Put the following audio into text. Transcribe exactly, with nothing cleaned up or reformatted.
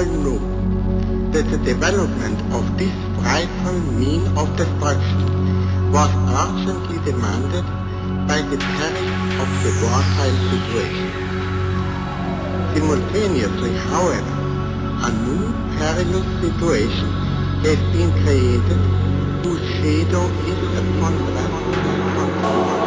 all know that the development of this frightful mean of destruction was urgently demanded by the peril of the wartime situation. Simultaneously, however, a new perilous situation has been created whose shadow is upon us continually.